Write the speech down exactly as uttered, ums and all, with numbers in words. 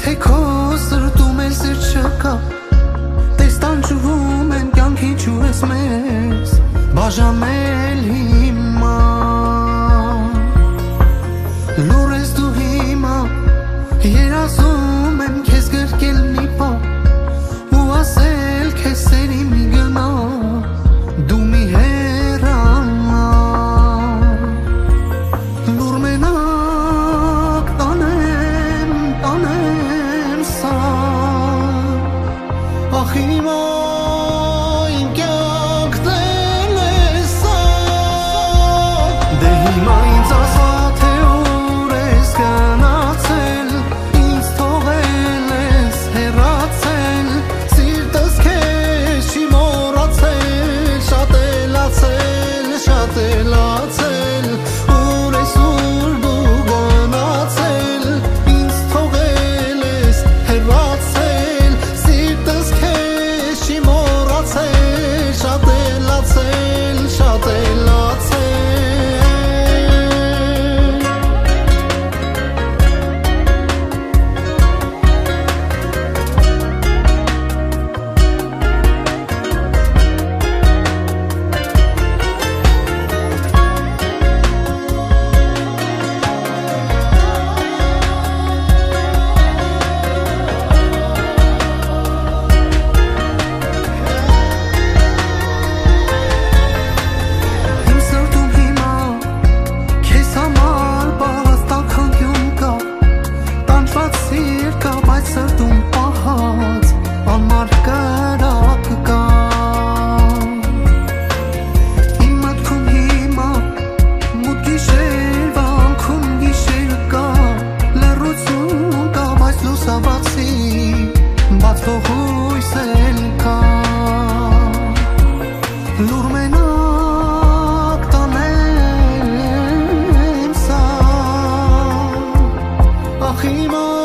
Թե քո սրտում էլ սիրտ չկա, տեստանջվում են կյանքի չուես մեզ բաժանել հիմա։ Լուր ես դու հիմա, երազում եմ քեզ գրկել մի պա ու ասել քեզ սերի մի գնա, դու մի հեռանա։ Լուր մենակ տանեմ, տանեմ սա, ախ հիմա իմ կյանքն էլ է սա։ Դե հիմա ինձ ասա թե ուր ես գնացել, ինձ թողել ես հեռացել, սիրտս քեզ չի մոռացել, շատ է լացել, շատ է լացել, ուր ես ուր դու գնացել, ինձ թողել ես հեռացել, սիրտս քեզ չի մոռացել, շատ է լացել, շատ է լացել։ Իմ սրտում հիմա քեզ համար բաղած տաքանքյուն կա, տանջված սիրտ կա, բայց սրտում պահած անմար կրակ կա։ Իմ մտքում հիմա մութ գիշեր, վանքում գիշեր կա, լռություն կա, բայց լուսաբացի բացվող հույս էլ կա։ Լուր մենակ տանեմ սա, ախ հիմա